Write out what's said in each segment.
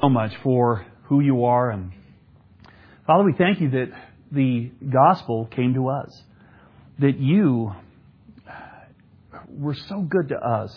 So much for who you are. And Father, we thank you that the gospel came to us, that you were so good to us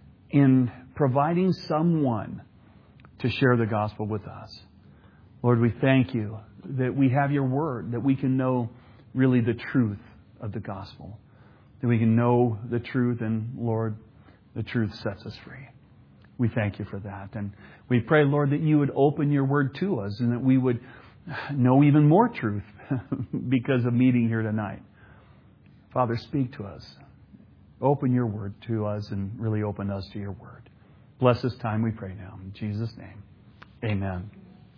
in providing someone to share the gospel with us. Lord, we thank you that we have your word, that we can know really the truth of the gospel, that we can know the truth, and Lord, the truth sets us free. We thank you for that. And we pray, Lord, that you would open your word to us and that we would know even more truth because of meeting here tonight. Father, speak to us. Open your word to us and really open us to your word. Bless this time, we pray now. In Jesus' name, amen.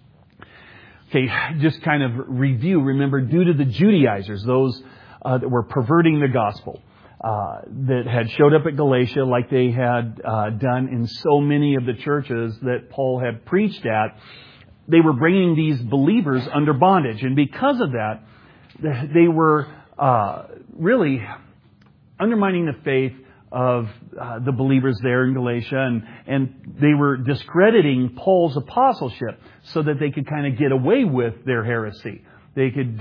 Okay, just kind of review. Remember, due to the Judaizers, those that were perverting the gospel, that had showed up at Galatia like they had done in so many of the churches that Paul had preached at, they were bringing these believers under bondage. And because of that, they were really undermining the faith of the believers there in Galatia, and they were discrediting Paul's apostleship so that they could kind of get away with their heresy. They could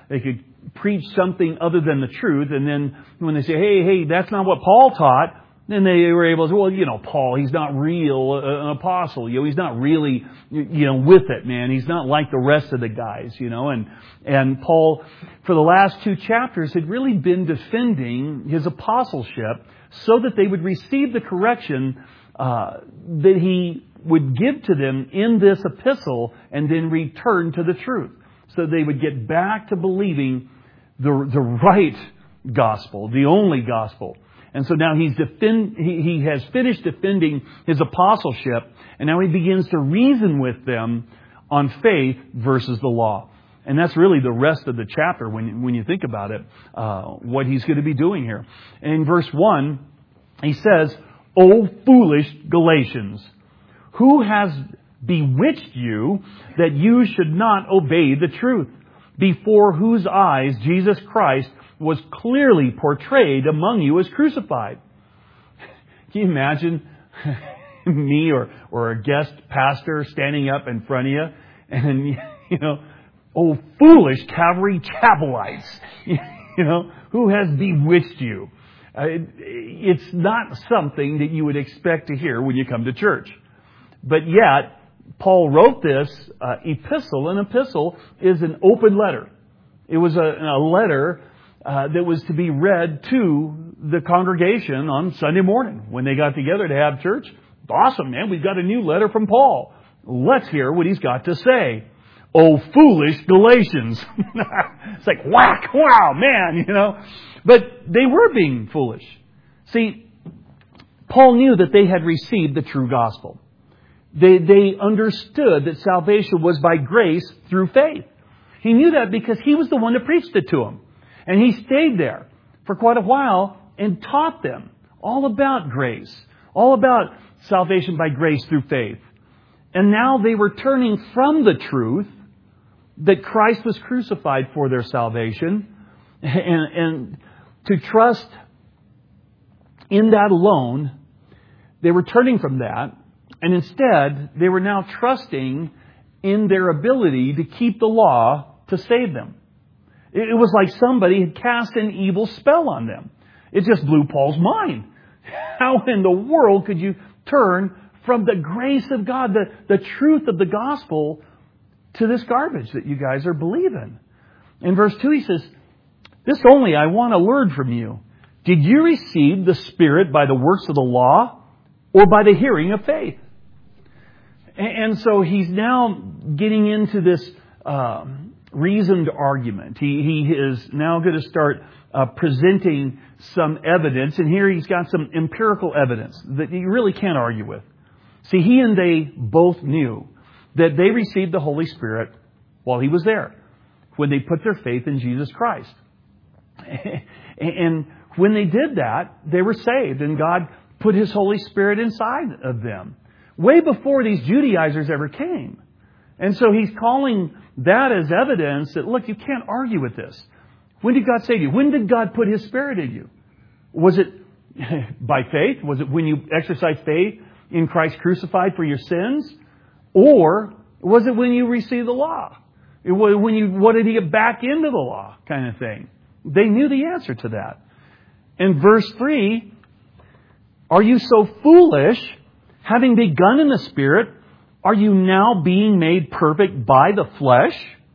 preach something other than the truth, and then when they say, hey, that's not what Paul taught, then they were able to, well, Paul, he's not real an apostle. He's not really, with it, man. He's not like the rest of the guys, And Paul, for the last 2 chapters, had really been defending his apostleship so that they would receive the correction that he would give to them in this epistle and then return to the truth. So they would get back to believing the right gospel, the only gospel. And so now he has finished defending his apostleship, and now he begins to reason with them on faith versus the law. And that's really the rest of the chapter when you think about it, what he's going to be doing here. And in verse 1, he says, "O foolish Galatians, who has bewitched you that you should not obey the truth, before whose eyes Jesus Christ was clearly portrayed among you as crucified." Can you imagine me or a guest pastor standing up in front of you and, "Oh, foolish Calvary Chapelites, who has bewitched you?" It's not something that you would expect to hear when you come to church. But yet, Paul wrote this epistle. An epistle is an open letter. It was a letter that was to be read to the congregation on Sunday morning when they got together to have church. Awesome, man. We've got a new letter from Paul. Let's hear what he's got to say. "Oh, foolish Galatians." It's like, whack, wow, man, But they were being foolish. See, Paul knew that they had received the true gospel. They understood that salvation was by grace through faith. He knew that because he was the one that preached it to them. And he stayed there for quite a while and taught them all about grace, all about salvation by grace through faith. And now they were turning from the truth that Christ was crucified for their salvation and to trust in that alone. They were turning from that. And instead, they were now trusting in their ability to keep the law to save them. It was like somebody had cast an evil spell on them. It just blew Paul's mind. How in the world could you turn from the grace of God, the truth of the gospel, to this garbage that you guys are believing? In verse 2, he says, "This only I want to learn from you. Did you receive the Spirit by the works of the law or by the hearing of faith?" And so he's now getting into this reasoned argument. He is now going to start presenting some evidence. And here he's got some empirical evidence that you really can't argue with. See, he and they both knew that they received the Holy Spirit while he was there, when they put their faith in Jesus Christ. And when they did that, they were saved, and God put His Holy Spirit inside of them, way before these Judaizers ever came. And so he's calling that as evidence that, look, you can't argue with this. When did God save you? When did God put His Spirit in you? Was it by faith? Was it when you exercised faith in Christ crucified for your sins? Or was it when you received the law? It was when you wanted to get back into the law kind of thing. They knew the answer to that. In verse 3, are you so foolish, having begun in the Spirit, are you now being made perfect by the flesh?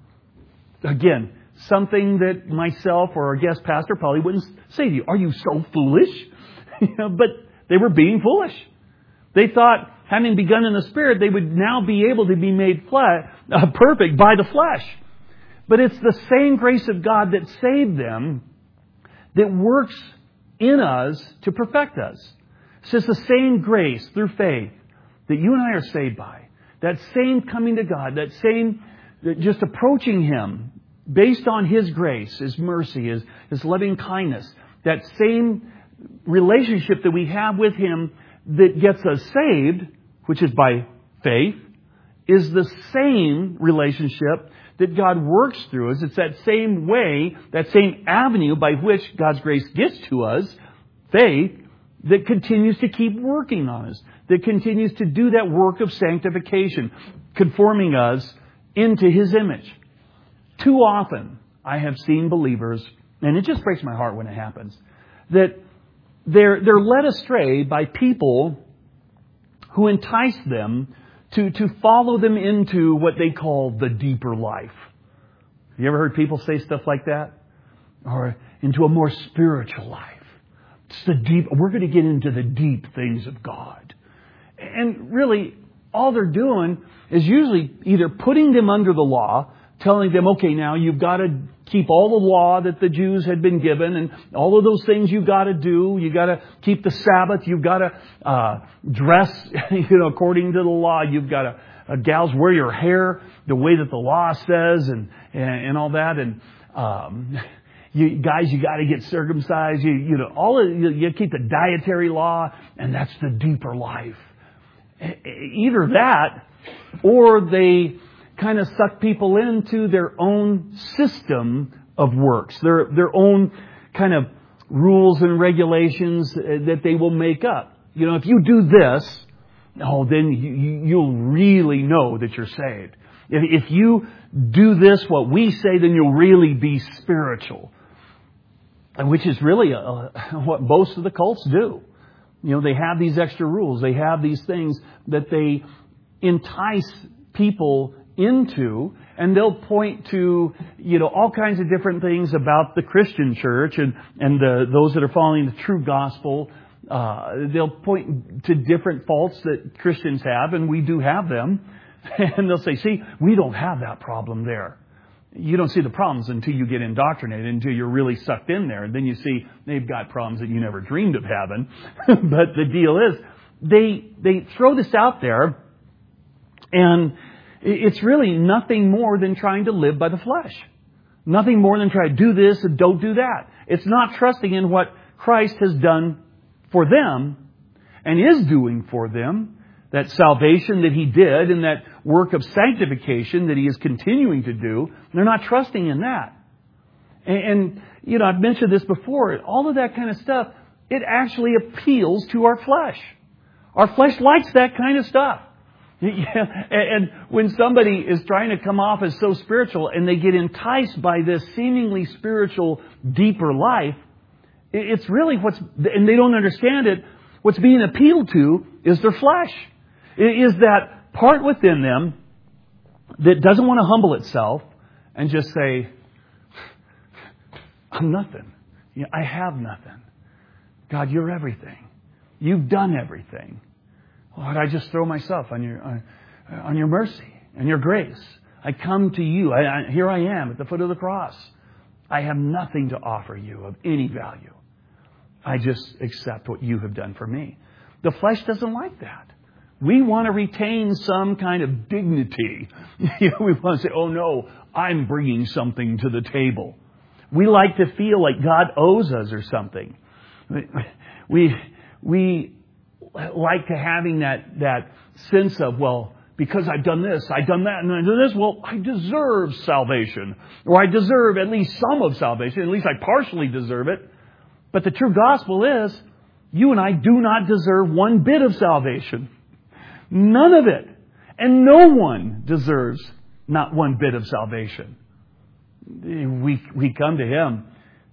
Again, something that myself or our guest pastor probably wouldn't say to you. Are you so foolish? But they were being foolish. They thought, having begun in the Spirit, they would now be able to be made perfect by the flesh. But it's the same grace of God that saved them that works in us to perfect us. It's just the same grace through faith that you and I are saved by. That same coming to God, that same just approaching Him based on His grace, His mercy, His loving kindness. That same relationship that we have with Him that gets us saved, which is by faith, is the same relationship that God works through us. It's that same way, that same avenue by which God's grace gets to us, faith, that continues to keep working on us, that continues to do that work of sanctification, conforming us into His image. Too often, I have seen believers, and it just breaks my heart when it happens, that they're led astray by people who entice them to follow them into what they call the deeper life. Have you ever heard people say stuff like that? Or into a more spiritual life. It's the deep. We're going to get into the deep things of God. And really, all they're doing is usually either putting them under the law, telling them, okay, now you've got to keep all the law that the Jews had been given and all of those things you've got to do. You've got to keep the Sabbath. You've got to dress, according to the law. You've got to, gals, wear your hair the way that the law says and all that. And you guys, you got to get circumcised. You keep the dietary law, and that's the deeper life. Either that, or they kind of suck people into their own system of works, their own kind of rules and regulations that they will make up. If you do this, then you'll really know that you're saved. If you do this, what we say, then you'll really be spiritual. Which is really what most of the cults do. They have these extra rules. They have these things that they entice people into, and they'll point to, all kinds of different things about the Christian church and those that are following the true gospel. They'll point to different faults that Christians have, and we do have them. And they'll say, see, we don't have that problem there. You don't see the problems until you get indoctrinated, until you're really sucked in there. And then you see they've got problems that you never dreamed of having. But the deal is, they throw this out there, and it's really nothing more than trying to live by the flesh. Nothing more than try to do this and don't do that. It's not trusting in what Christ has done for them and is doing for them. That salvation that He did and that work of sanctification that He is continuing to do. They're not trusting in that. And I've mentioned this before. All of that kind of stuff, it actually appeals to our flesh. Our flesh likes that kind of stuff. And when somebody is trying to come off as so spiritual and they get enticed by this seemingly spiritual, deeper life, it's really and they don't understand it, what's being appealed to is their flesh. It is that part within them that doesn't want to humble itself and just say, I'm nothing. I have nothing. God, you're everything. You've done everything. Lord, I just throw myself on your mercy and your grace. I come to you. Here I am at the foot of the cross. I have nothing to offer you of any value. I just accept what you have done for me. The flesh doesn't like that. We want to retain some kind of dignity. We want to say, oh no, I'm bringing something to the table. We like to feel like God owes us or something. We like to having that sense of, well, because I've done this, I've done that, and I do this, well, I deserve salvation. Or I deserve at least some of salvation. At least I partially deserve it. But the true gospel is, you and I do not deserve one bit of salvation. None of it. And no one deserves not one bit of salvation. We come to Him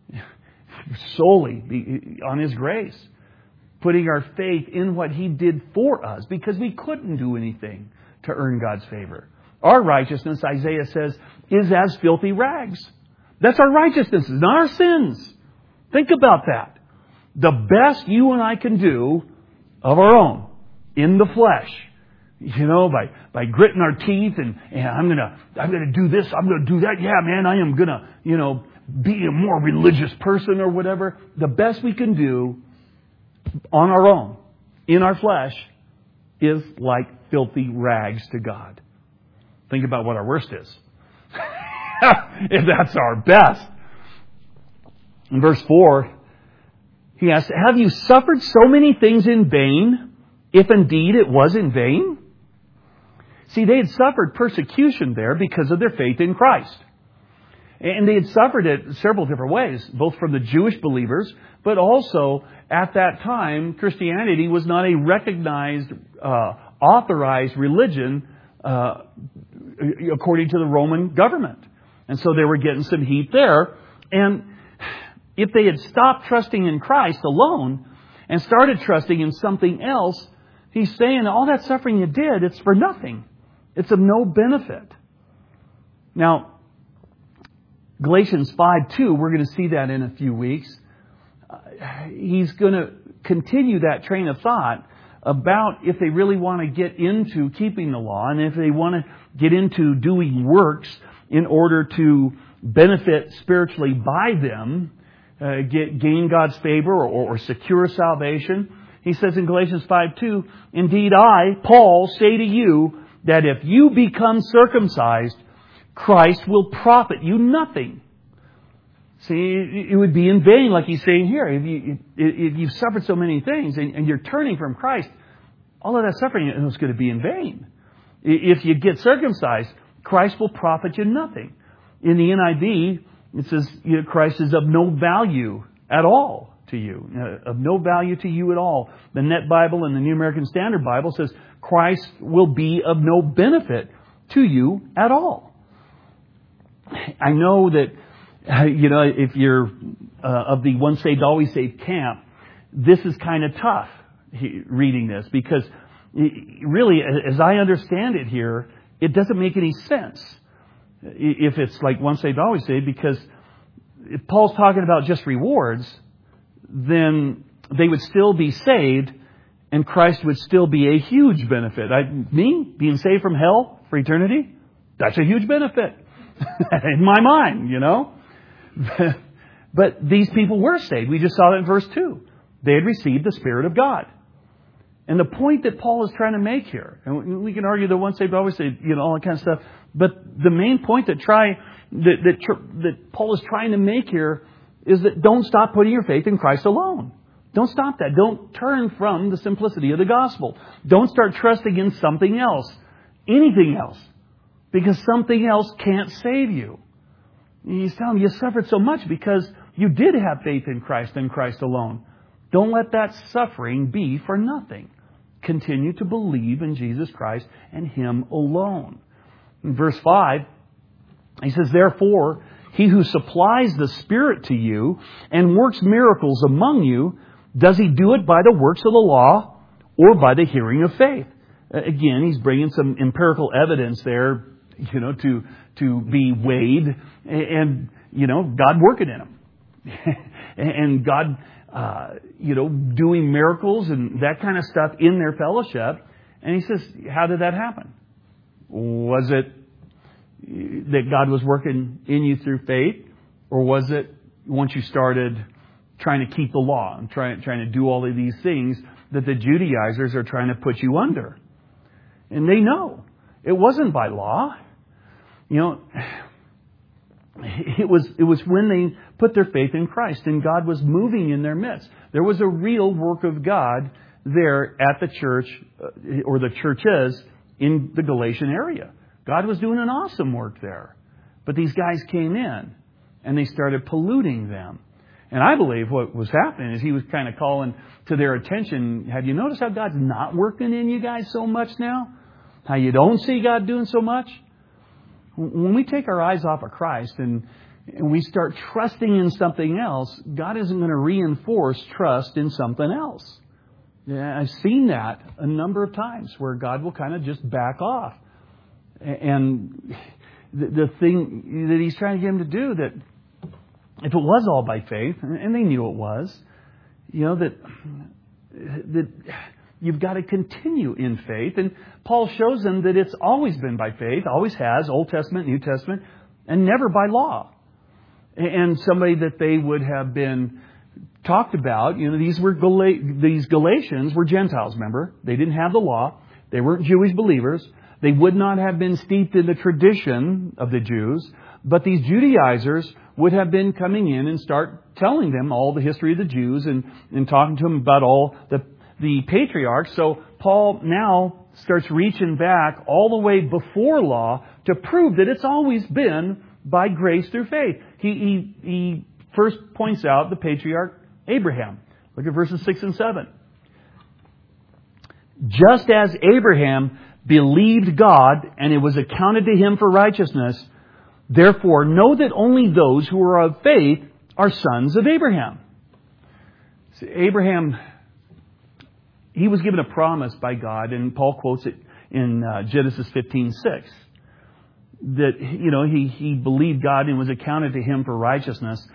solely on His grace, putting our faith in what He did for us, because we couldn't do anything to earn God's favor. Our righteousness, Isaiah says, is as filthy rags. That's our righteousness, not our sins. Think about that. The best you and I can do of our own, in the flesh, by gritting our teeth and I'm gonna do this, I'm gonna do that. Yeah, man, I am gonna, be a more religious person or whatever. The best we can do on our own, in our flesh, is like filthy rags to God. Think about what our worst is. If that's our best. In verse 4, he asks, have you suffered so many things in vain, if indeed it was in vain? See, they had suffered persecution there because of their faith in Christ. And they had suffered it several different ways, both from the Jewish believers, but also at that time, Christianity was not a recognized, authorized religion according to the Roman government. And so they were getting some heat there. And if they had stopped trusting in Christ alone and started trusting in something else, he's saying all that suffering you did, it's for nothing. It's of no benefit. Now, Galatians 5:2, we're going to see that in a few weeks. He's going to continue that train of thought about if they really want to get into keeping the law and if they want to get into doing works in order to benefit spiritually by them, gain God's favor or secure salvation. He says in Galatians 5:2, indeed I, Paul, say to you that if you become circumcised, Christ will profit you nothing. See, it would be in vain, like he's saying here. If you've suffered so many things and you're turning from Christ, all of that suffering is going to be in vain. If you get circumcised, Christ will profit you nothing. In the NIV, it says Christ is of no value at all to you. Of no value to you at all. The Net Bible and the New American Standard Bible says Christ will be of no benefit to you at all. I know that, if you're of the once saved, always saved camp, this is kind of tough reading this because really, as I understand it here, it doesn't make any sense if it's like once saved, always saved, because if Paul's talking about just rewards, then they would still be saved and Christ would still be a huge benefit. Being saved from hell for eternity, that's a huge benefit. In my mind, But these people were saved. We just saw that in verse 2. They had received the Spirit of God. And the point that Paul is trying to make here, and we can argue that once saved, always saved, all that kind of stuff. But the main point that Paul is trying to make here is that don't stop putting your faith in Christ alone. Don't stop that. Don't turn from the simplicity of the gospel. Don't start trusting in something else, anything else. Because something else can't save you. He's telling you suffered so much because you did have faith in Christ and Christ alone. Don't let that suffering be for nothing. Continue to believe in Jesus Christ and Him alone. In verse 5, he says, therefore, He who supplies the Spirit to you and works miracles among you, does He do it by the works of the law or by the hearing of faith? Again, he's bringing some empirical evidence there, to be weighed, and, God working in them. And God, doing miracles and that kind of stuff in their fellowship. And he says, how did that happen? Was it that God was working in you through faith? Or was it once you started trying to keep the law and trying to do all of these things that the Judaizers are trying to put you under? And they know. It wasn't by law. It was when they put their faith in Christ and God was moving in their midst. There was a real work of God there at the church, or the churches in the Galatian area. God was doing an awesome work there. But these guys came in and they started polluting them. And I believe what was happening is He was kind of calling to their attention, have you noticed how God's not working in you guys so much now? how you don't see God doing so much. When we take our eyes off of Christ and we start trusting in something else, God isn't going to reinforce trust in something else. Yeah, I've seen that a number of times where God will kind of just back off. And the thing that He's trying to get him to do, that if it was all by faith, and they knew it was, that you've got to continue in faith. And Paul shows them that it's always been by faith, always has, Old Testament, New Testament, and never by law. And somebody that they would have been talked about, these Galatians were Gentiles, remember? They didn't have the law. They weren't Jewish believers. They would not have been steeped in the tradition of the Jews. But these Judaizers would have been coming in and start telling them all the history of the Jews and talking to them about all the patriarchs. So Paul now starts reaching back all the way before law to prove that it's always been by grace through faith. He first points out the patriarch Abraham. Look at verses 6 and 7. Just as Abraham believed God, and it was accounted to him for righteousness, therefore know that only those who are of faith are sons of Abraham. See, Abraham, he was given a promise by God, and Paul quotes it in Genesis 15:6. That, he believed God and was accounted to him for righteousness.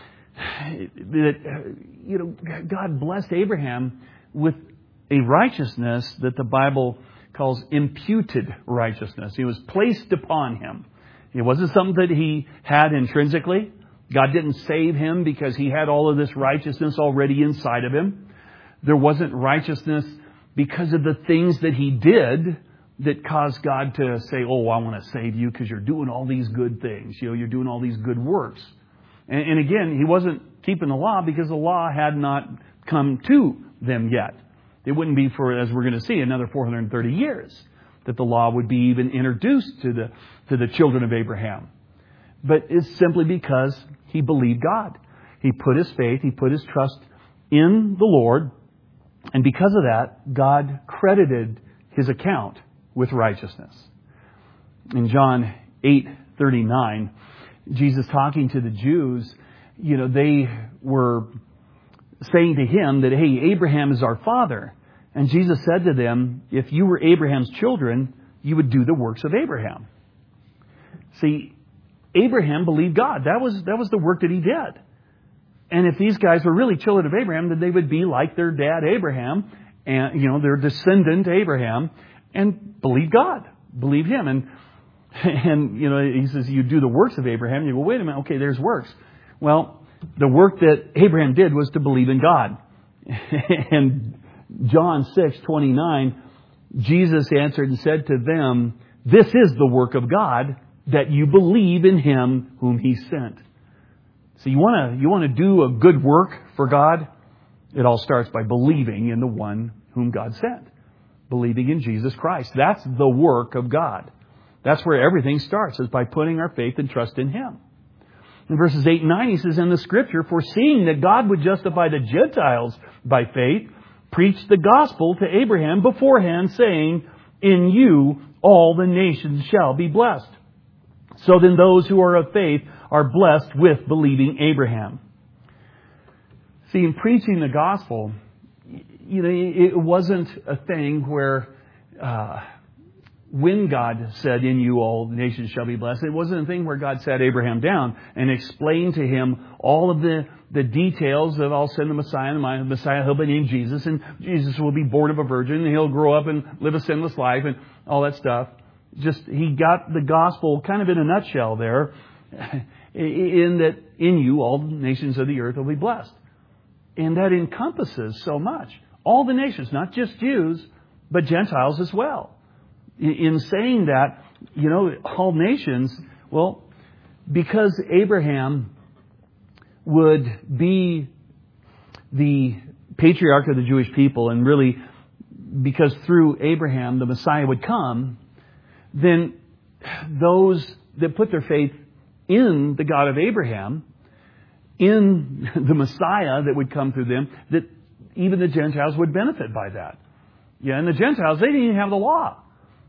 That, God blessed Abraham with a righteousness that the Bible calls imputed righteousness. It was placed upon him. It wasn't something that he had intrinsically. God didn't save him because he had all of this righteousness already inside of him. There wasn't righteousness because of the things that he did that caused God to say, oh, I want to save you because you're doing all these good things. You're doing all these good works. And again, he wasn't keeping the law because the law had not come to them yet. It wouldn't be for, as we're going to see, another 430 years that the law would be even introduced to the children of Abraham. But it's simply because he believed God. He put his faith, he put his trust in the Lord. And because of that, God credited his account with righteousness. In John 8:39, Jesus talking to the Jews, they were saying to him that, hey, Abraham is our father. And Jesus said to them, if you were Abraham's children, you would do the works of Abraham. See, Abraham believed God. That was the work that he did. And if these guys were really children of Abraham, then they would be like their dad Abraham, and their descendant Abraham, and believe God, believe him. And he says, you do the works of Abraham. You go, wait a minute, okay, there's works. Well, the work that Abraham did was to believe in God. And John 6:29, Jesus answered and said to them, this is the work of God, that you believe in him whom he sent. So you want to do a good work for God? It all starts by believing in the one whom God sent. Believing in Jesus Christ. That's the work of God. That's where everything starts, is by putting our faith and trust in him. In verses 8 and 9, he says, in the Scripture, foreseeing that God would justify the Gentiles by faith, preached the gospel to Abraham beforehand, saying, in you all the nations shall be blessed. So then those who are of faith are blessed with believing Abraham. See, in preaching the gospel, it wasn't a thing where when God said, in you all nations shall be blessed, it wasn't a thing where God sat Abraham down and explained to him all of the details of, I'll send the Messiah, and the Messiah, he'll be named Jesus, and Jesus will be born of a virgin, and he'll grow up and live a sinless life, and all that stuff. Just, he got the gospel kind of in a nutshell there, in that in you all nations of the earth will be blessed. And that encompasses so much. All the nations, not just Jews, but Gentiles as well. In saying that, all nations, well, because Abraham would be the patriarch of the Jewish people, and really because through Abraham the Messiah would come, then those that put their faith in the God of Abraham, in the Messiah that would come through them, that even the Gentiles would benefit by that. Yeah, and the Gentiles, they didn't even have the law.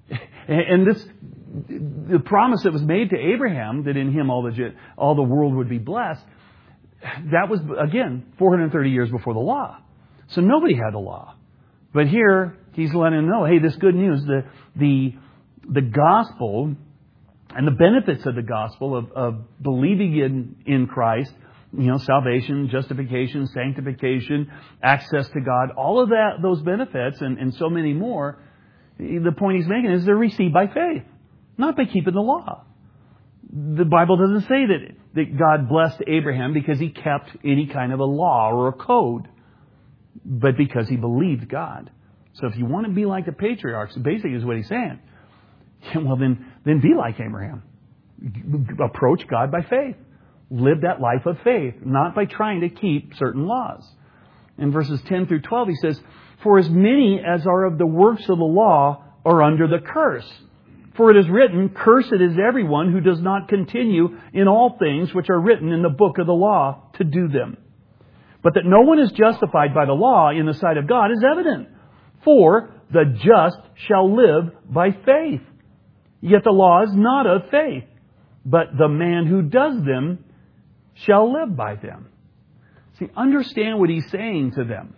And the promise that was made to Abraham, that in him all the world would be blessed, that was, again, 430 years before the law. So nobody had the law. But here, he's letting them know, hey, this good news, the gospel and the benefits of the gospel of believing in Christ, salvation, justification, sanctification, access to God, all of those benefits and so many more, the point he's making is they're received by faith, not by keeping the law. The Bible doesn't say that God blessed Abraham because he kept any kind of a law or a code, but because he believed God. So if you want to be like the patriarchs, basically is what he's saying. Well, then be like Abraham. Approach God by faith. Live that life of faith, not by trying to keep certain laws. In verses 10 through 12, he says, "For as many as are of the works of the law are under the curse. For it is written, Cursed is everyone who does not continue in all things which are written in the book of the law to do them. But that no one is justified by the law in the sight of God is evident. For the just shall live by faith. Yet the law is not of faith, but the man who does them shall live by them." See, understand what he's saying to them.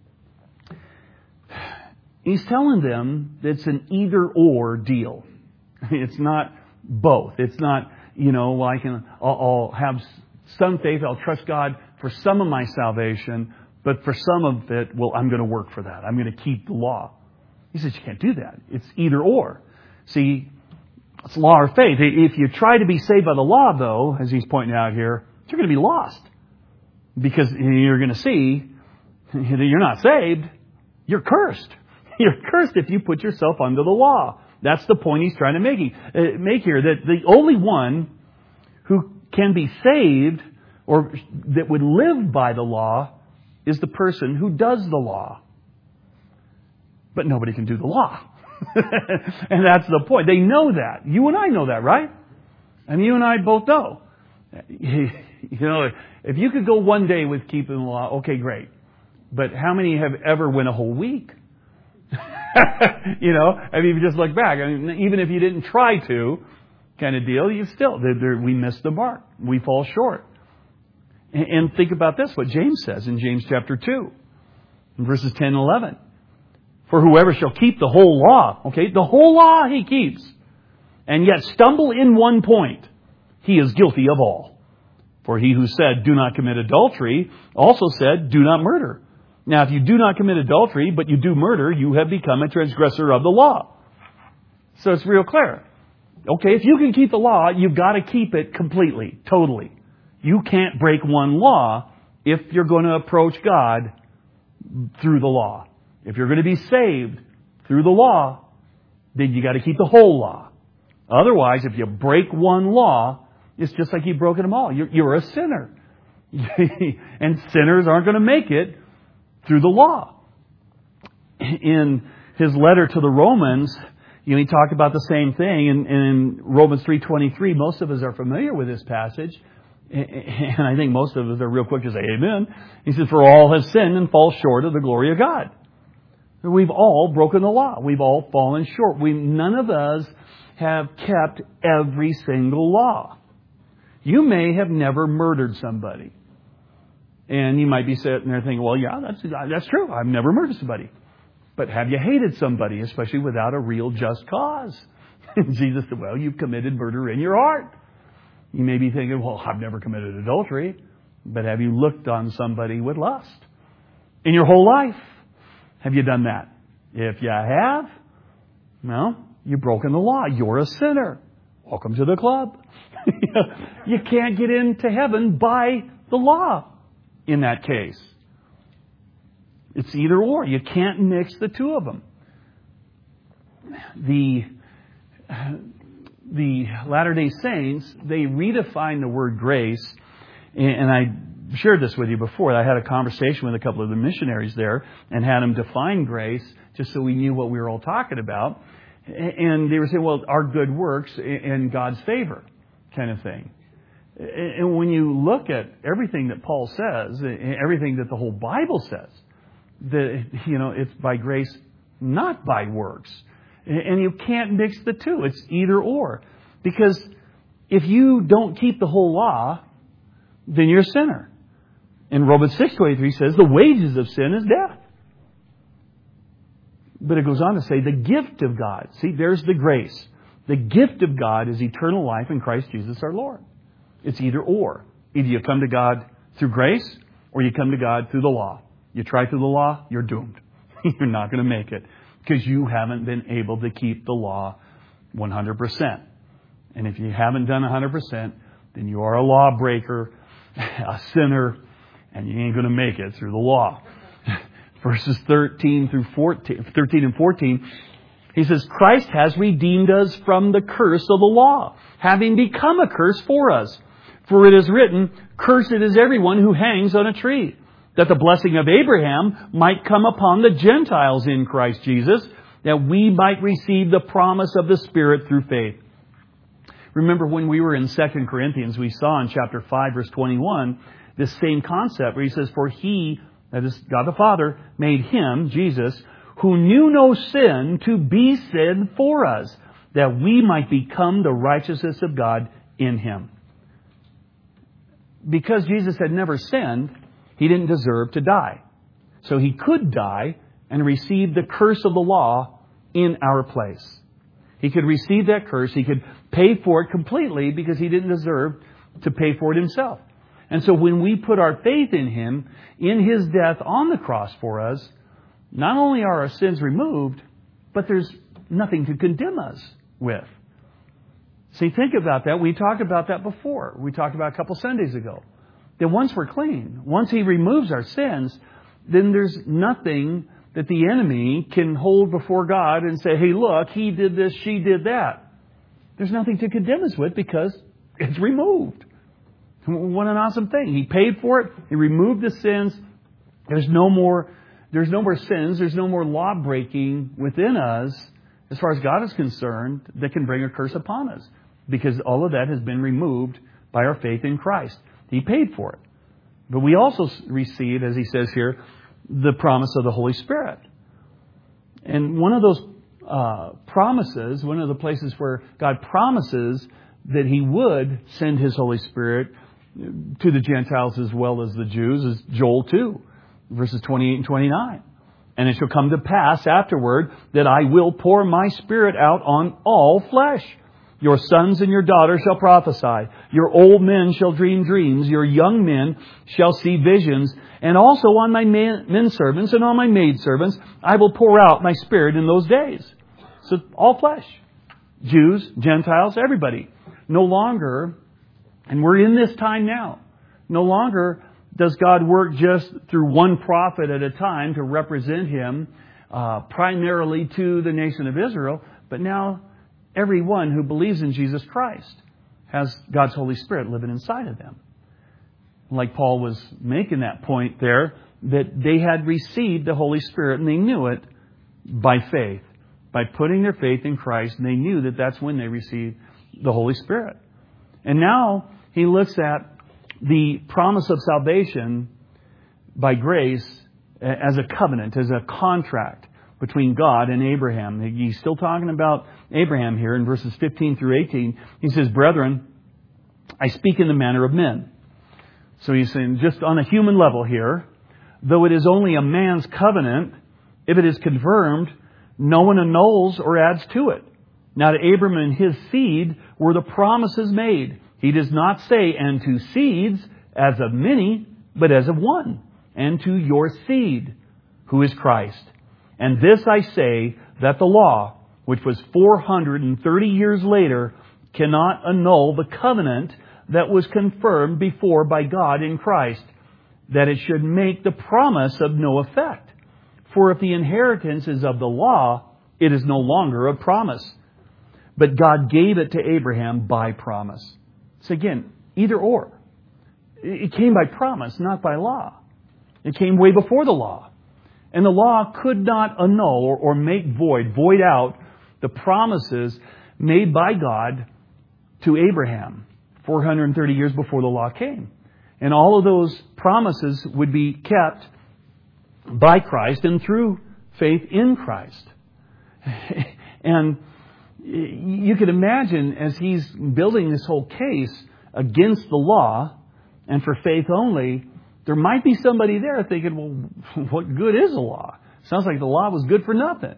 He's telling them that it's an either-or deal. It's not both. It's not, I'll have some faith, I'll trust God for some of my salvation, but for some of it, I'm going to work for that. I'm going to keep the law. He says you can't do that. It's either-or. See, it's law or faith. If you try to be saved by the law, though, as he's pointing out here, you're going to be lost. Because you're going to see that you're not saved. You're cursed. You're cursed if you put yourself under the law. That's the point he's trying to make here. That the only one who can be saved or that would live by the law is the person who does the law. But nobody can do the law. And that's the point. They know that. You and I know that, right? And you and I both know. If you could go one day with keeping the law, okay, great. But how many have ever went a whole week? If you just look back, even if you didn't try to, kind of deal, we miss the mark. We fall short. And think about this, what James says in James chapter 2, in verses 10 and 11. "For whoever shall keep the whole law," okay, the whole law he keeps, "and yet stumble in one point, he is guilty of all. For he who said, 'Do not commit adultery,' also said, 'Do not murder.' Now, if you do not commit adultery, but you do murder, you have become a transgressor of the law." So it's real clear. Okay, if you can keep the law, you've got to keep it completely, totally. You can't break one law if you're going to approach God through the law. If you're going to be saved through the law, then you got to keep the whole law. Otherwise, if you break one law, it's just like you've broken them all. You're a sinner. And sinners aren't going to make it through the law. In his letter to the Romans, he talked about the same thing. And in Romans 3:23, most of us are familiar with this passage. And I think most of us are real quick to say amen. He says, "For all have sinned and fall short of the glory of God." We've all broken the law. We've all fallen short. None of us have kept every single law. You may have never murdered somebody. And you might be sitting there thinking, well, yeah, that's true. I've never murdered somebody. But have you hated somebody, especially without a real just cause? And Jesus said, well, you've committed murder in your heart. You may be thinking, well, I've never committed adultery. But have you looked on somebody with lust? In your whole life, have you done that? If you have, well, you've broken the law. You're a sinner. Welcome to the club. You can't get into heaven by the law in that case. It's either or. You can't mix the two of them. The Latter-day Saints, they redefine the word grace, and I shared this with you before. I had a conversation with a couple of the missionaries there and had them define grace just so we knew what we were all talking about. And they were saying, well, our good works and God's favor kind of thing. And when you look at everything that Paul says, everything that the whole Bible says, that, it's by grace, not by works. And you can't mix the two. It's either or. Because if you don't keep the whole law, then you're a sinner. And Romans 6:23 says the wages of sin is death. But it goes on to say the gift of God. See, there's the grace. The gift of God is eternal life in Christ Jesus our Lord. It's either or. Either you come to God through grace or you come to God through the law. You try through the law, you're doomed. You're not going to make it because you haven't been able to keep the law 100%. And if you haven't done 100%, then you are a lawbreaker, a sinner, and you ain't going to make it through the law. Verses 13 and 14, he says, Christ has redeemed us from the curse of the law, having become a curse for us. For it is written, cursed is everyone who hangs on a tree, that the blessing of Abraham might come upon the Gentiles in Christ Jesus, that we might receive the promise of the Spirit through faith. Remember when we were in 2 Corinthians, we saw in chapter 5, verse 21, this same concept where he says, for he, that is God the Father, made him, Jesus, who knew no sin, to be sin for us, that we might become the righteousness of God in him. Because Jesus had never sinned, he didn't deserve to die. So he could die and receive the curse of the law in our place. He could receive that curse. He could pay for it completely because he didn't deserve to pay for it himself. And so when we put our faith in him, in his death on the cross for us, not only are our sins removed, but there's nothing to condemn us with. See, think about that. We talked about that before. We talked about a couple Sundays ago. That once we're clean, once he removes our sins, then there's nothing that the enemy can hold before God and say, hey, look, he did this, she did that. There's nothing to condemn us with because it's removed. What an awesome thing. He paid for it. He removed the sins. There's no more sins. There's no more law breaking within us, as far as God is concerned, that can bring a curse upon us. Because all of that has been removed by our faith in Christ. He paid for it. But we also receive, as he says here, the promise of the Holy Spirit. And one of those promises, one of the places where God promises that he would send his Holy Spirit to the Gentiles as well as the Jews, is Joel 2, verses 28 and 29. And it shall come to pass afterward that I will pour my Spirit out on all flesh. Your sons and your daughters shall prophesy. Your old men shall dream dreams. Your young men shall see visions. And also on my men servants and on my maid servants, I will pour out my Spirit in those days. So all flesh. Jews, Gentiles, everybody. No longer, and we're in this time now, no longer does God work just through one prophet at a time to represent him primarily to the nation of Israel, but now everyone who believes in Jesus Christ has God's Holy Spirit living inside of them. Like Paul was making that point there, that they had received the Holy Spirit and they knew it by faith, by putting their faith in Christ, and they knew that that's when they received the Holy Spirit. And now he looks at the promise of salvation by grace as a covenant, as a contract between God and Abraham. He's still talking about Abraham here in verses 15 through 18. He says, brethren, I speak in the manner of men. So he's saying just on a human level here, though it is only a man's covenant, if it is confirmed, no one annuls or adds to it. Now to Abram and his seed were the promises made. He does not say, and to seeds as of many, but as of one, and to your seed, who is Christ. And this I say, that the law, which was 430 years later, cannot annul the covenant that was confirmed before by God in Christ, that it should make the promise of no effect. For if the inheritance is of the law, it is no longer a promise. But God gave it to Abraham by promise. So again, either or. It came by promise, not by law. It came way before the law. And the law could not annul or make void out the promises made by God to Abraham 430 years before the law came. And all of those promises would be kept by Christ and through faith in Christ. And you can imagine as he's building this whole case against the law and for faith only, there might be somebody there thinking, well, what good is the law? Sounds like the law was good for nothing.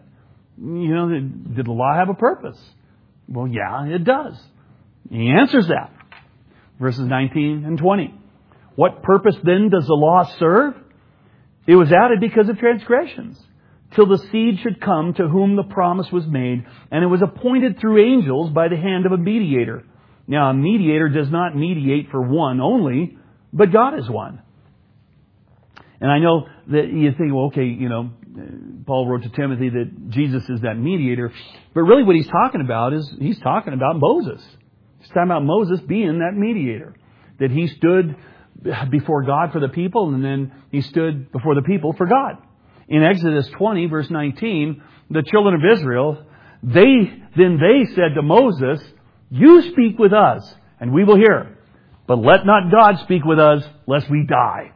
Did the law have a purpose? Well, yeah, it does. He answers that. Verses 19 and 20. What purpose then does the law serve? It was added because of transgressions, till the seed should come to whom the promise was made, and it was appointed through angels by the hand of a mediator. Now, a mediator does not mediate for one only, but God is one. And I know that you think, well, okay, Paul wrote to Timothy that Jesus is that mediator. But really what he's talking about is he's talking about Moses. He's talking about Moses being that mediator. That he stood before God for the people, and then he stood before the people for God. In Exodus 20, verse 19, the children of Israel, they said to Moses, "You speak with us, and we will hear. But let not God speak with us, lest we die."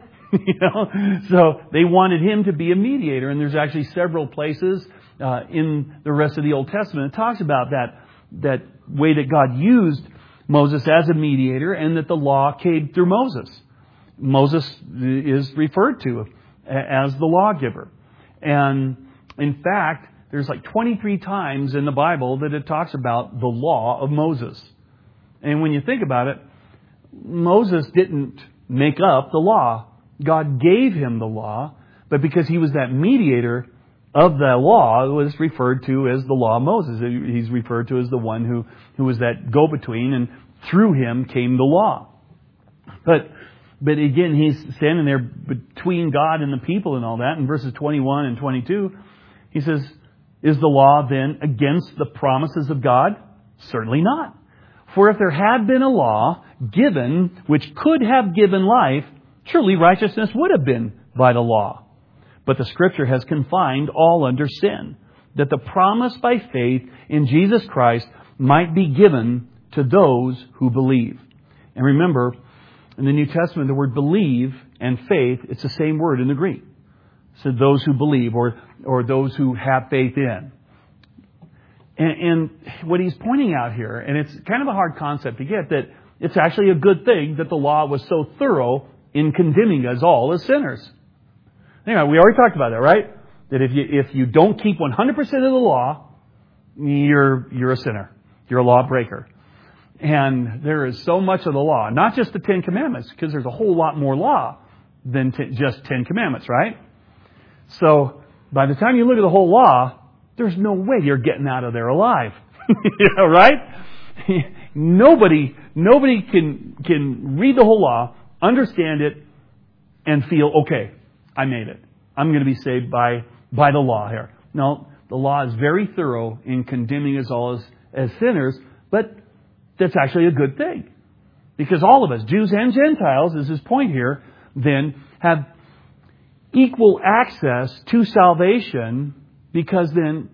So they wanted him to be a mediator. And there's actually several places in the rest of the Old Testament that talks about that way that God used Moses as a mediator and that the law came through Moses. Moses is referred to as the lawgiver. And in fact, there's like 23 times in the Bible that it talks about the law of Moses. And when you think about it, Moses didn't make up the law. God gave him the law, but because he was that mediator of the law, it was referred to as the law of Moses. He's referred to as the one who was that go-between, and through him came the law. But again, he's standing there between God and the people and all that. In verses 21 and 22, he says, "Is the law then against the promises of God? Certainly not. For if there had been a law given which could have given life, surely righteousness would have been by the law. But the Scripture has confined all under sin, that the promise by faith in Jesus Christ might be given to those who believe." And remember, in the New Testament, the word believe and faith, it's the same word in the Greek. So those who believe or those who have faith in. And what he's pointing out here, and it's kind of a hard concept to get, that it's actually a good thing that the law was so thorough in condemning us all as sinners. Anyway, we already talked about that, right? That if you don't keep 100% of the law, you're a sinner. You're a lawbreaker. And there is so much of the law, not just the 10 Commandments, because there's a whole lot more law than just 10 Commandments, right? So by the time you look at the whole law, there's no way you're getting out of there alive. Right? Nobody can read the whole law, understand it, and feel, okay, I made it. I'm going to be saved by the law here. No, the law is very thorough in condemning us all as sinners, but that's actually a good thing. Because all of us, Jews and Gentiles, is his point here, then have equal access to salvation because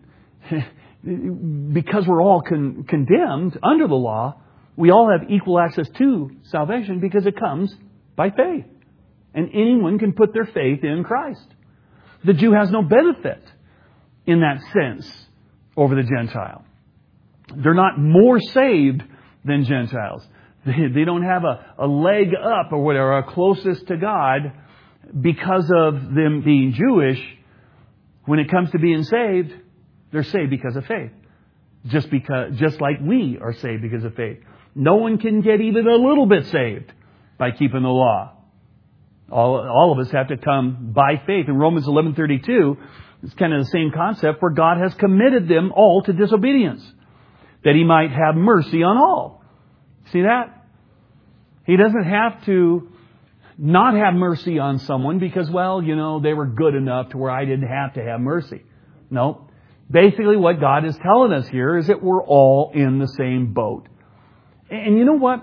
we're all condemned under the law, we all have equal access to salvation because it comes by faith. And anyone can put their faith in Christ. The Jew has no benefit in that sense over the Gentile. They're not more saved than Gentiles. They don't have a leg up or whatever, or closest to God because of them being Jewish. When it comes to being saved, they're saved because of faith. Just like we are saved because of faith. No one can get even a little bit saved by keeping the law. All of us have to come by faith. In Romans 11:32, it's kind of the same concept where God has committed them all to disobedience, that He might have mercy on all. See that? He doesn't have to not have mercy on someone because, they were good enough to where I didn't have to have mercy. No. Basically what God is telling us here is that we're all in the same boat. And you know what?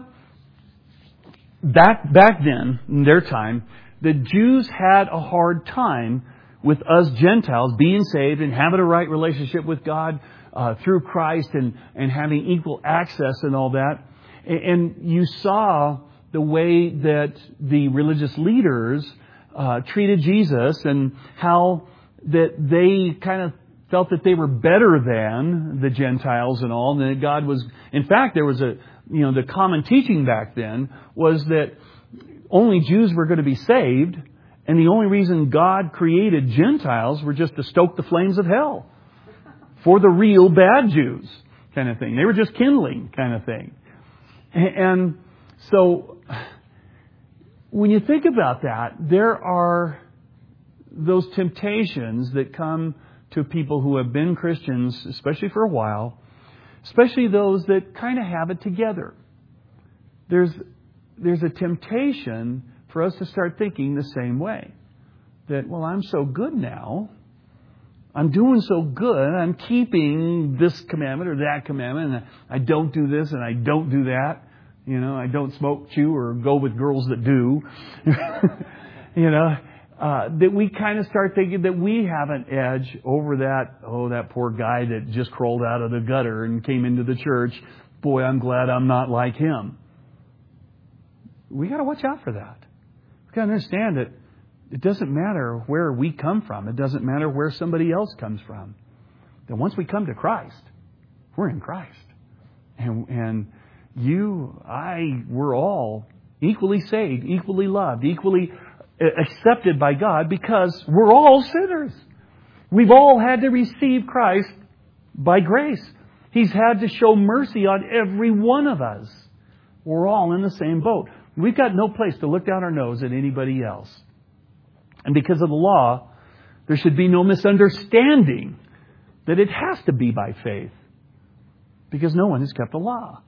Back then, in their time, the Jews had a hard time with us Gentiles being saved and having a right relationship with God through Christ and having equal access and all that. And you saw the way that the religious leaders treated Jesus and how that they kind of felt that they were better than the Gentiles and all, and that God was... In fact, there was the common teaching back then was that only Jews were going to be saved, and the only reason God created Gentiles were just to stoke the flames of hell for the real bad Jews, kind of thing. They were just kindling, kind of thing. And so, when you think about that, there are those temptations that come to people who have been Christians, especially for a while, especially those that kind of have it together. There's a temptation for us to start thinking the same way. That, well, I'm so good now. I'm doing so good. I'm keeping this commandment or that commandment. And I don't do this and I don't do that. I don't smoke, chew, or go with girls that do. That we kind of start thinking that we have an edge over that poor guy that just crawled out of the gutter and came into the church. Boy, I'm glad I'm not like him. We got to watch out for that. We got to understand that it doesn't matter where we come from. It doesn't matter where somebody else comes from. That once we come to Christ, we're in Christ. And you, I, we're all equally saved, equally loved, equally accepted by God because we're all sinners. We've all had to receive Christ by grace. He's had to show mercy on every one of us. We're all in the same boat. We've got no place to look down our nose at anybody else. And because of the law, there should be no misunderstanding that it has to be by faith. Because no one has kept the law.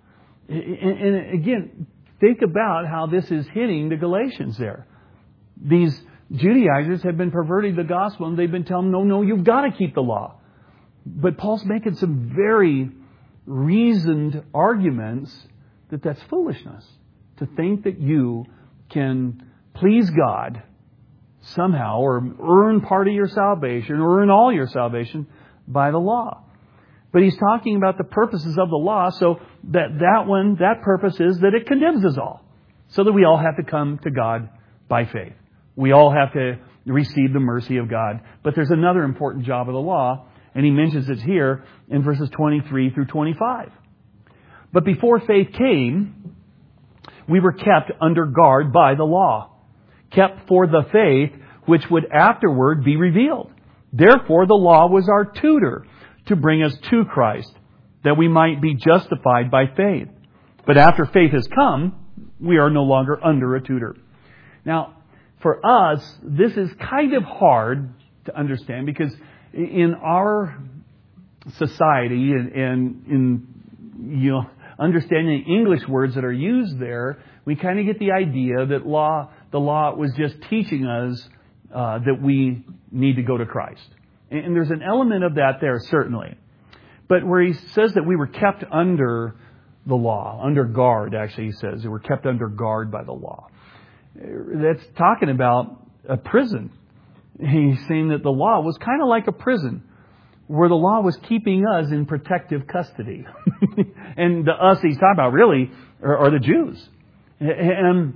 And again, think about how this is hitting the Galatians there. These Judaizers have been perverting the gospel and they've been telling them, no, you've got to keep the law. But Paul's making some very reasoned arguments that that's foolishness. To think that you can please God somehow or earn part of your salvation or earn all your salvation by the law. But he's talking about the purposes of the law, so that purpose is that it condemns us all. So that we all have to come to God by faith. We all have to receive the mercy of God. But there's another important job of the law, and he mentions it here in verses 23 through 25. But before faith came, we were kept under guard by the law, kept for the faith which would afterward be revealed. Therefore, the law was our tutor to bring us to Christ, that we might be justified by faith. But after faith has come, we are no longer under a tutor. Now, for us, this is kind of hard to understand because in our society and in understanding the English words that are used there, we kind of get the idea that the law was just teaching us that we need to go to Christ. And there's an element of that there, certainly. But where he says that we were kept under the law, under guard, actually he says, that we're kept under guard by the law. That's talking about a prison. He's saying that the law was kind of like a prison, where the law was keeping us in protective custody. And the us he's talking about really are the Jews. And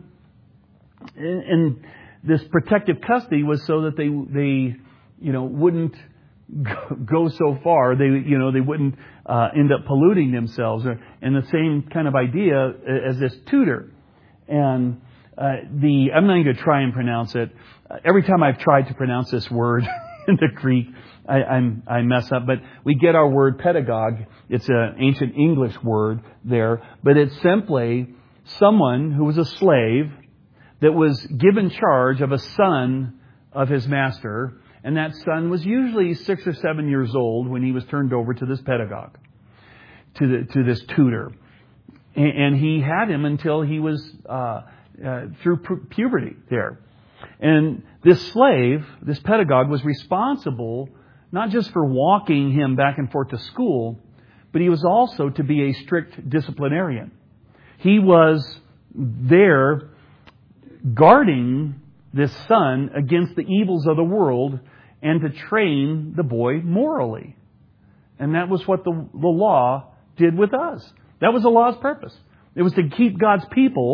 this protective custody was so that they wouldn't go so far. They wouldn't end up polluting themselves. And the same kind of idea as this tutor. And I'm not going to try and pronounce it. Every time I've tried to pronounce this word in the Greek, I mess up. But we get our word pedagogue. It's an ancient English word there. But it's simply someone who was a slave that was given charge of a son of his master. And that son was usually 6 or 7 years old when he was turned over to this pedagogue, to this tutor. And he had him until he was through puberty there. And this slave, this pedagogue, was responsible not just for walking him back and forth to school, but he was also to be a strict disciplinarian. He was there guarding this son against the evils of the world and to train the boy morally. And that was what the law did with us. That was the law's purpose. It was to keep God's people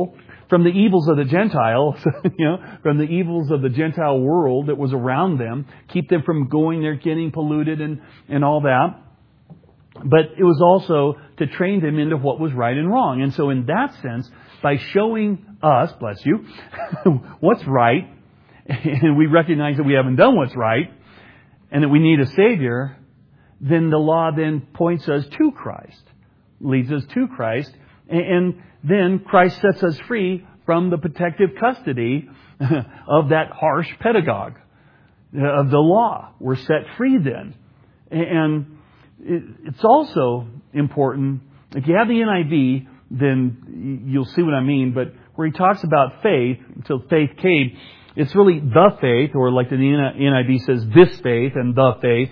from the evils of the Gentiles, from the evils of the Gentile world that was around them, keep them from going there, getting polluted and all that. But it was also to train them into what was right and wrong. And so in that sense, by showing us, bless you, what's right, and we recognize that we haven't done what's right, and that we need a Savior, then the law then points us to Christ, leads us to Christ, and then Christ sets us free from the protective custody of that harsh pedagogue of the law. We're set free then. And it's also important, if you have the NIV, then you'll see what I mean, but where he talks about faith, until faith came, it's really the faith, or like the NIV says, this faith and the faith.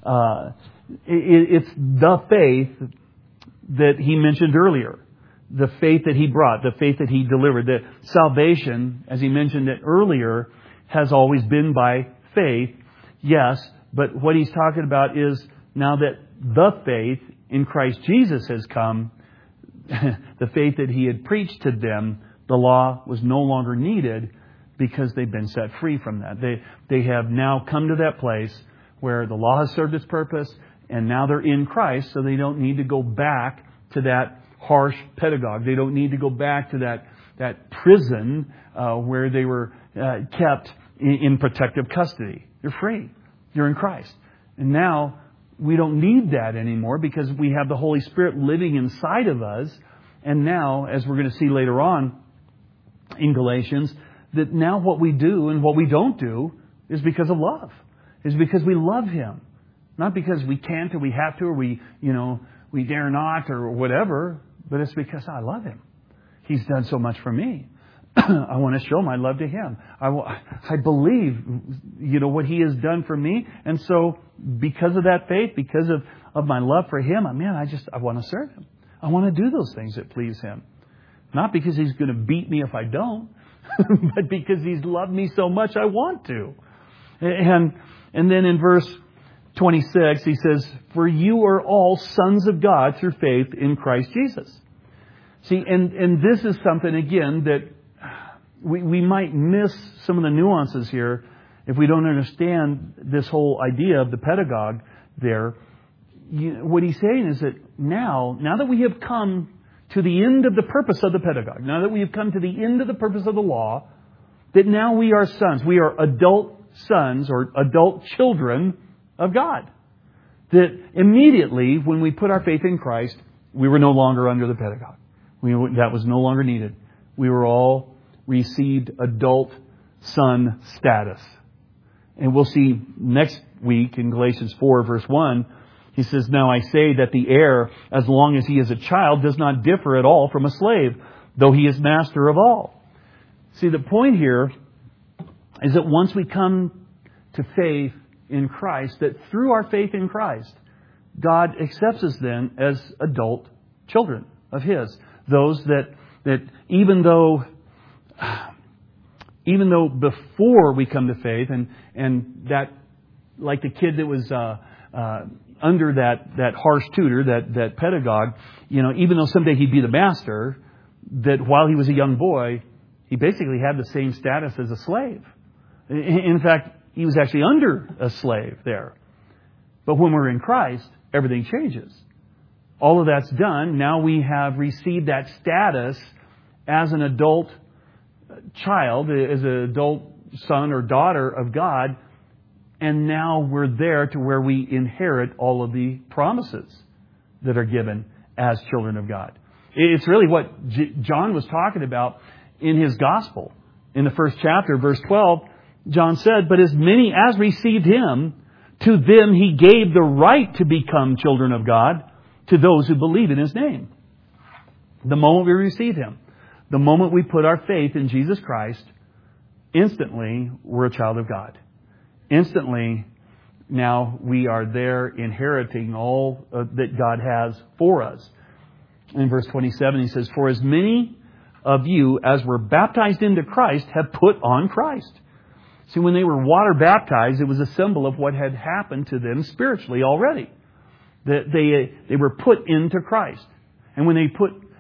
It's the faith that he mentioned earlier. The faith that he brought, the faith that he delivered. The salvation, as he mentioned it earlier, has always been by faith, yes, but what he's talking about is now that the faith in Christ Jesus has come, the faith that he had preached to them, the law was no longer needed because they've been set free from that. They have now come to that place where the law has served its purpose, and now they're in Christ, so they don't need to go back to that harsh pedagogue. They don't need to go back to that prison where they were kept in protective custody. You're free. You're in Christ. And now we don't need that anymore because we have the Holy Spirit living inside of us. And now, as we're going to see later on in Galatians, that now what we do and what we don't do is because of love. Is because we love Him. Not because we can't or we have to or we dare not or whatever, but it's because I love Him. He's done so much for me. I want to show my love to Him. I believe, what He has done for me. And so because of that faith, because of my love for Him, I want to serve Him. I want to do those things that please Him. Not because He's going to beat me if I don't, but because He's loved me so much I want to. And then in verse 26, he says, "For you are all sons of God through faith in Christ Jesus." See, and this is something, again, that we might miss some of the nuances here if we don't understand this whole idea of the pedagogue there. What he's saying is that now that we have come to the end of the purpose of the pedagogue, now that we have come to the end of the purpose of the law, that now we are sons. We are adult sons or adult children of God. That immediately when we put our faith in Christ, we were no longer under the pedagogue. That was no longer needed. We were all received adult son status. And we'll see next week in Galatians 4 verse 1, he says, "Now I say that the heir, as long as he is a child, does not differ at all from a slave, though he is master of all." See, the point here is that once we come to faith in Christ, that through our faith in Christ, God accepts us then as adult children of His. Those that even though before we come to faith and that, like the kid that was under that harsh tutor, that pedagogue, even though someday he'd be the master, that while he was a young boy, he basically had the same status as a slave. In fact, he was actually under a slave there. But when we're in Christ, everything changes. All of that's done. Now we have received that status as an adult child, as an adult son or daughter of God. And now we're there to where we inherit all of the promises that are given as children of God. It's really what John was talking about in his gospel. In the first chapter, verse 12, John said, "But as many as received Him, to them He gave the right to become children of God, to those who believe in His name." The moment we receive Him, the moment we put our faith in Jesus Christ, instantly we're a child of God. Instantly, now we are there inheriting all that God has for us. In verse 27, he says, "For as many of you as were baptized into Christ have put on Christ." See, when they were water baptized, it was a symbol of what had happened to them spiritually already. That they were put into Christ. And when they put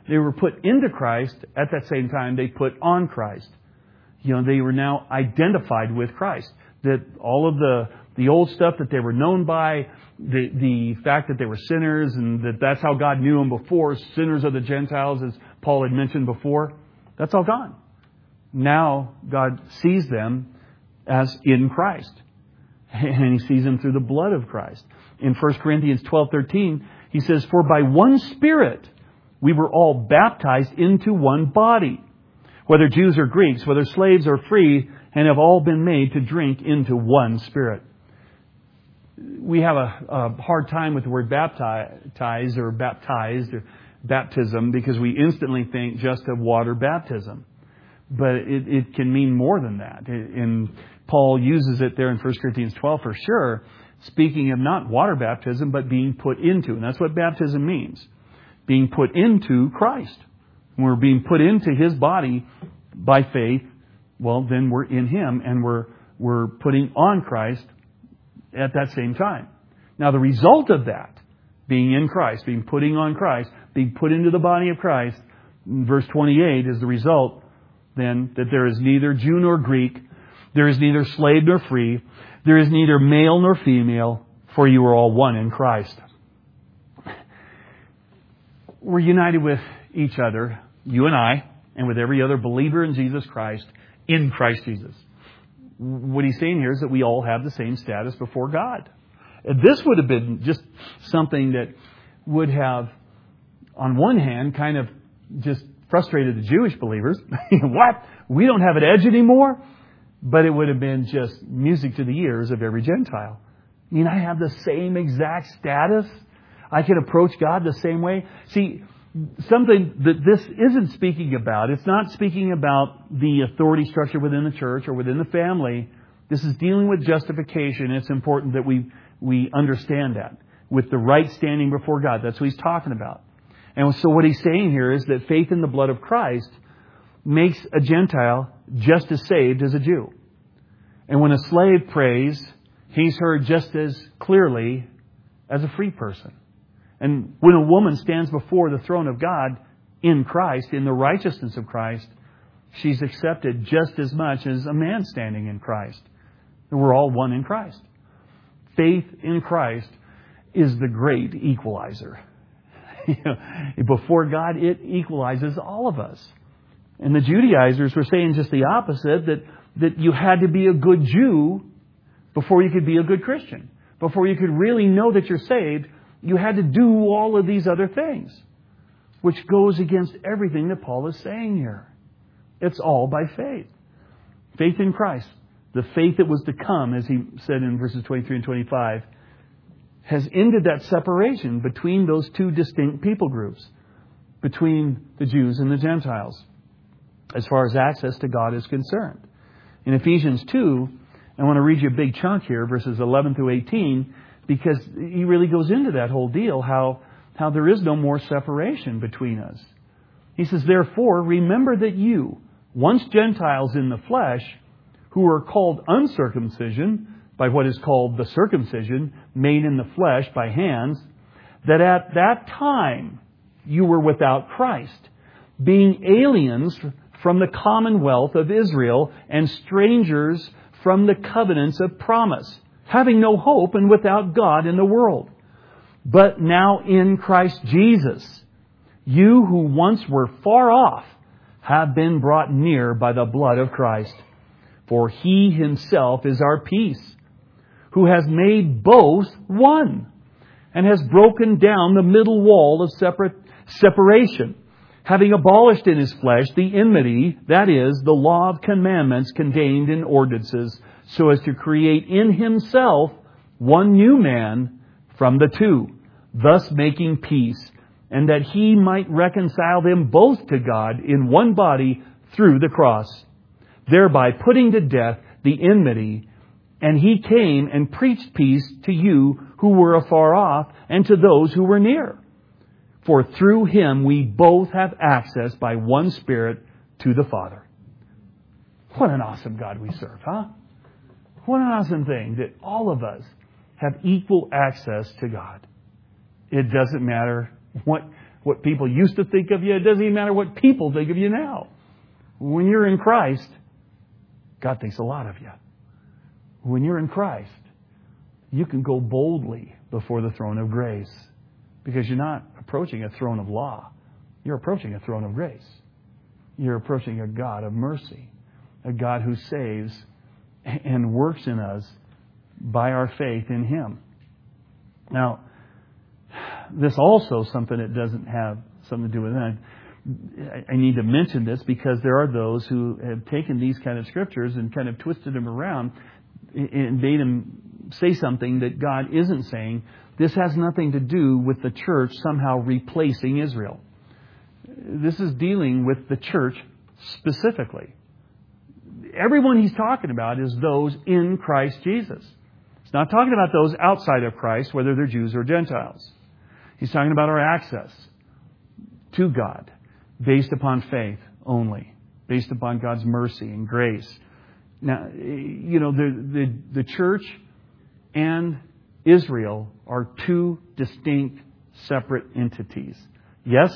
they were put into Christ, at that same time they put on Christ. They were now identified with Christ. That all of the old stuff that they were known by, the fact that they were sinners and that's how God knew them before, sinners of the Gentiles, as Paul had mentioned before, that's all gone. Now God sees them as in Christ. And He sees them through the blood of Christ. In 1 Corinthians 12:13, he says, "For by one Spirit we were all baptized into one body, whether Jews or Greeks, whether slaves or free, and have all been made to drink into one Spirit." We have a hard time with the word baptized or baptism because we instantly think just of water baptism. But it can mean more than that. And Paul uses it there in 1 Corinthians 12 for sure, speaking of not water baptism, but being put into. And that's what baptism means. Being put into Christ. When we're being put into His body by faith, well, then we're in Him and we're putting on Christ at that same time. Now, the result of that, being in Christ, being putting on Christ, being put into the body of Christ, verse 28 is the result, then, that there is neither Jew nor Greek, there is neither slave nor free, there is neither male nor female, for you are all one in Christ. We're united with each other, you and I, and with every other believer in Jesus Christ, in Christ Jesus. What he's saying here is that we all have the same status before God. This would have been just something that would have, on one hand, kind of just frustrated the Jewish believers. What? We don't have an edge anymore? But it would have been just music to the ears of every Gentile. I mean, I have the same exact status. I can approach God the same way. See, something that this isn't speaking about, it's not speaking about the authority structure within the church or within the family. This is dealing with justification. It's important that we understand that with the right standing before God. That's what he's talking about. And so what he's saying here is that faith in the blood of Christ makes a Gentile just as saved as a Jew. And when a slave prays, he's heard just as clearly as a free person. And when a woman stands before the throne of God in Christ, in the righteousness of Christ, she's accepted just as much as a man standing in Christ. We're all one in Christ. Faith in Christ is the great equalizer. Before God, it equalizes all of us. And the Judaizers were saying just the opposite, that you had to be a good Jew before you could be a good Christian. Before you could really know that you're saved, you had to do all of these other things, which goes against everything that Paul is saying here. It's all by faith. Faith in Christ. The faith that was to come, as he said in verses 23 and 25, has ended that separation between those two distinct people groups, between the Jews and the Gentiles, as far as access to God is concerned. In Ephesians 2, I want to read you a big chunk here, verses 11 through 18, because he really goes into that whole deal, how there is no more separation between us. He says, "Therefore, remember that you, once Gentiles in the flesh, who are called uncircumcision by what is called the circumcision, made in the flesh by hands, that at that time you were without Christ, being aliens from the commonwealth of Israel and strangers from the covenants of promise, having no hope and without God in the world. But now in Christ Jesus, you who once were far off have been brought near by the blood of Christ. For He Himself is our peace, who has made both one, and has broken down the middle wall of separation, having abolished in His flesh the enmity, that is, the law of commandments contained in ordinances, so as to create in Himself one new man from the two, thus making peace, and that He might reconcile them both to God in one body through the cross, thereby putting to death the enmity. And He came and preached peace to you who were afar off and to those who were near. For through Him we both have access by one Spirit to the Father." What an awesome God we serve, huh? What an awesome thing that all of us have equal access to God. It doesn't matter what what people used to think of you. It doesn't even matter what people think of you now. When you're in Christ, God thinks a lot of you. When you're in Christ, you can go boldly before the throne of grace because you're not approaching a throne of law. You're approaching a throne of grace. You're approaching a God of mercy, a God who saves and works in us by our faith in Him. Now, this also something that doesn't have something to do with that. I need to mention this because there are those who have taken these kind of scriptures and kind of twisted them around and made them say something that God isn't saying. This has nothing to do with the church somehow replacing Israel. This is dealing with the church specifically. Everyone he's talking about is those in Christ Jesus. He's not talking about those outside of Christ, whether they're Jews or Gentiles. He's talking about our access to God based upon faith only, based upon God's mercy and grace. Now, you know, the church and Israel are two distinct, separate entities. Yes,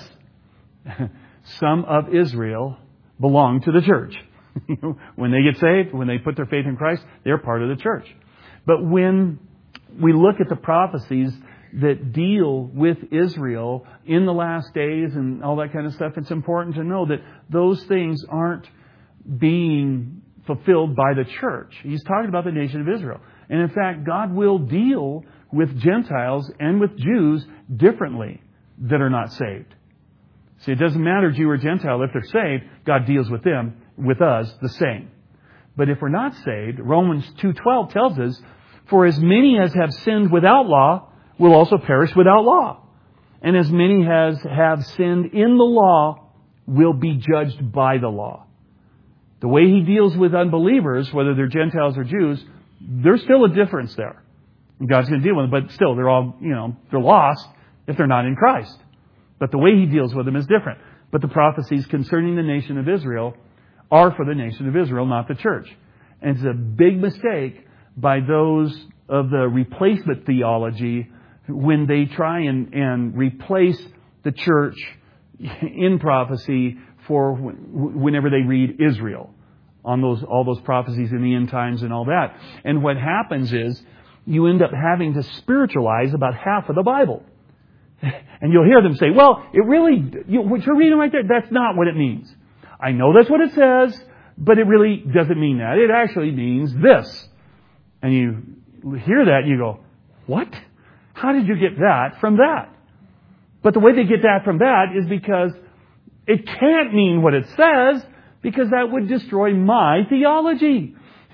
some of Israel belong to the church. When they get saved, when they put their faith in Christ, they're part of the church. But when we look at the prophecies that deal with Israel in the last days and all that kind of stuff, it's important to know that those things aren't being fulfilled by the church. He's talking about the nation of Israel. And in fact, God will deal with Gentiles and with Jews differently that are not saved. See, it doesn't matter Jew or Gentile. If they're saved, God deals with them, with us, the same. But if we're not saved, Romans 2:12 tells us, for as many as have sinned without law will also perish without law. And as many as have sinned in the law will be judged by the law. The way He deals with unbelievers, whether they're Gentiles or Jews, there's still a difference there. And God's going to deal with them, but still, they're all, they're lost if they're not in Christ. But the way He deals with them is different. But the prophecies concerning the nation of Israel are for the nation of Israel, not the church. And it's a big mistake by those of the replacement theology when they try and replace the church in prophecy for whenever they read Israel on all those prophecies in the end times and all that. And what happens is you end up having to spiritualize about half of the Bible. And you'll hear them say, well, it really, what you're reading right there, that's not what it means. I know that's what it says, but it really doesn't mean that. It actually means this. And you hear that and you go, what? How did you get that from that? But the way they get that from that is because it can't mean what it says, because that would destroy my theology.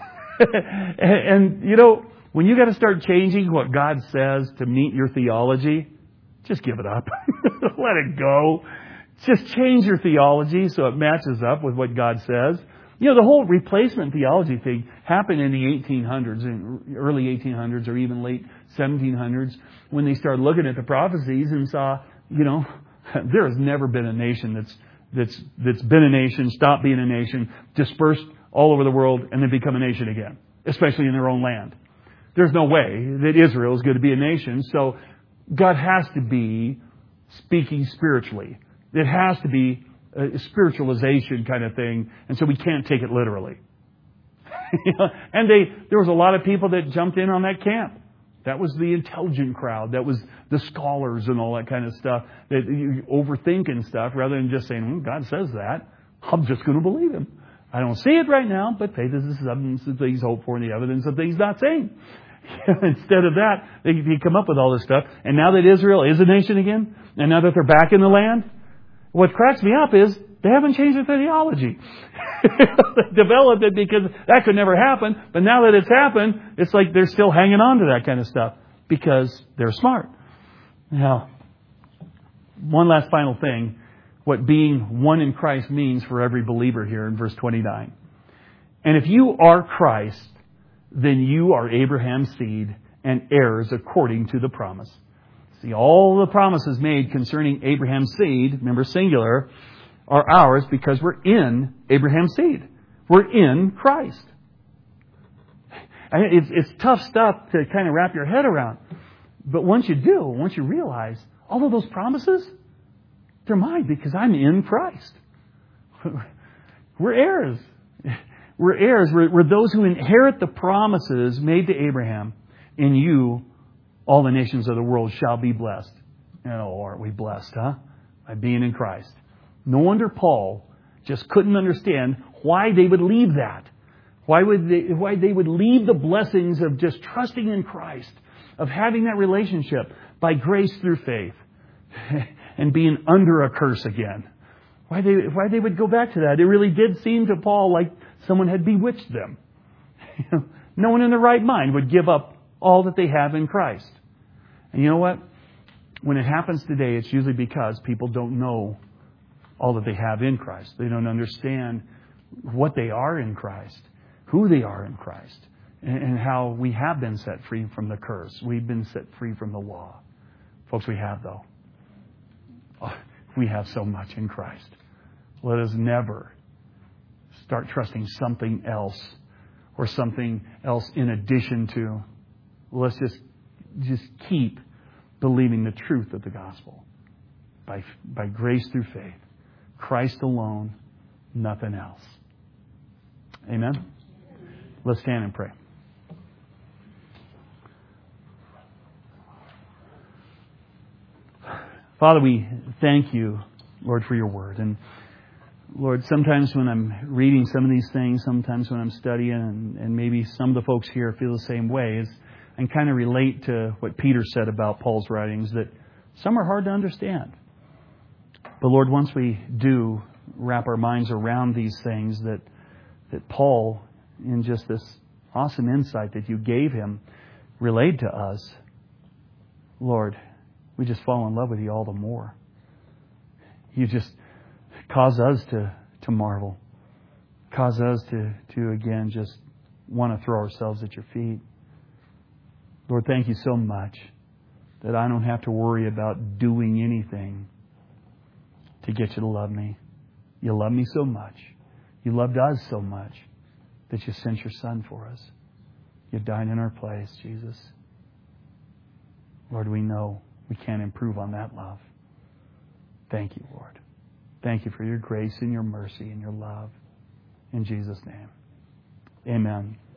And, when you got to start changing what God says to meet your theology, just give it up. Let it go. Just change your theology so it matches up with what God says. The whole replacement theology thing happened in the 1800s, in early 1800s or even late 1700s, when they started looking at the prophecies and saw, there has never been a nation that's been a nation, stopped being a nation, dispersed all over the world, and then become a nation again, especially in their own land. There's no way that Israel is going to be a nation, so God has to be speaking spiritually. It has to be a spiritualization kind of thing, and so we can't take it literally. And there was a lot of people that jumped in on that camp. That was the intelligent crowd. That was the scholars and all that kind of stuff. That you overthinking stuff rather than just saying, God says that. I'm just going to believe Him. I don't see it right now, but faith is the substance of things hoped for and the evidence of things not seen. Instead of that, they come up with all this stuff. And now that Israel is a nation again, and now that they're back in the land, what cracks me up is they haven't changed their theology. They developed it because that could never happen. But now that it's happened, it's like they're still hanging on to that kind of stuff because they're smart. Now, one last final thing, what being one in Christ means for every believer here in verse 29. And if you are Christ, then you are Abraham's seed and heirs according to the promise. See, all the promises made concerning Abraham's seed, remember singular, are ours because we're in Abraham's seed. We're in Christ. And it's tough stuff to kind of wrap your head around. But once you do, once you realize all of those promises, They're mine because I'm in Christ. We're heirs. We're heirs. We're those who inherit the promises made to Abraham. In you, all the nations of the world shall be blessed. Oh, aren't we blessed, huh? By being in Christ. No wonder Paul just couldn't understand why they would leave that. Why they would leave the blessings of just trusting in Christ, of having that relationship by grace through faith, and being under a curse again. Why they would go back to that. It really did seem to Paul like someone had bewitched them. No one in their right mind would give up all that they have in Christ. And you know what? When it happens today, it's usually because people don't know all that they have in Christ. They don't understand what they are in Christ, who they are in Christ, and how we have been set free from the curse. We've been set free from the law. Folks, we have, though. We have so much in Christ. Let us never start trusting something else or something else in addition to. Let's just keep believing the truth of the gospel by grace through faith. Christ alone, nothing else. Amen? Let's stand and pray. Father, we thank you, Lord, for your word. And Lord, sometimes when I'm reading some of these things, sometimes when I'm studying, and maybe some of the folks here feel the same way, is I kind of relate to what Peter said about Paul's writings, that some are hard to understand. But Lord, once we do wrap our minds around these things that Paul, in just this awesome insight that you gave him, relayed to us, Lord, we just fall in love with you all the more. You just cause us to marvel. Cause us to again just want to throw ourselves at your feet. Lord, thank you so much that I don't have to worry about doing anything to get you to love me. You love me so much. You loved us so much that you sent your Son for us. You died in our place, Jesus. Lord, we know we can't improve on that love. Thank you, Lord. Thank you for your grace and your mercy and your love. In Jesus' name. Amen.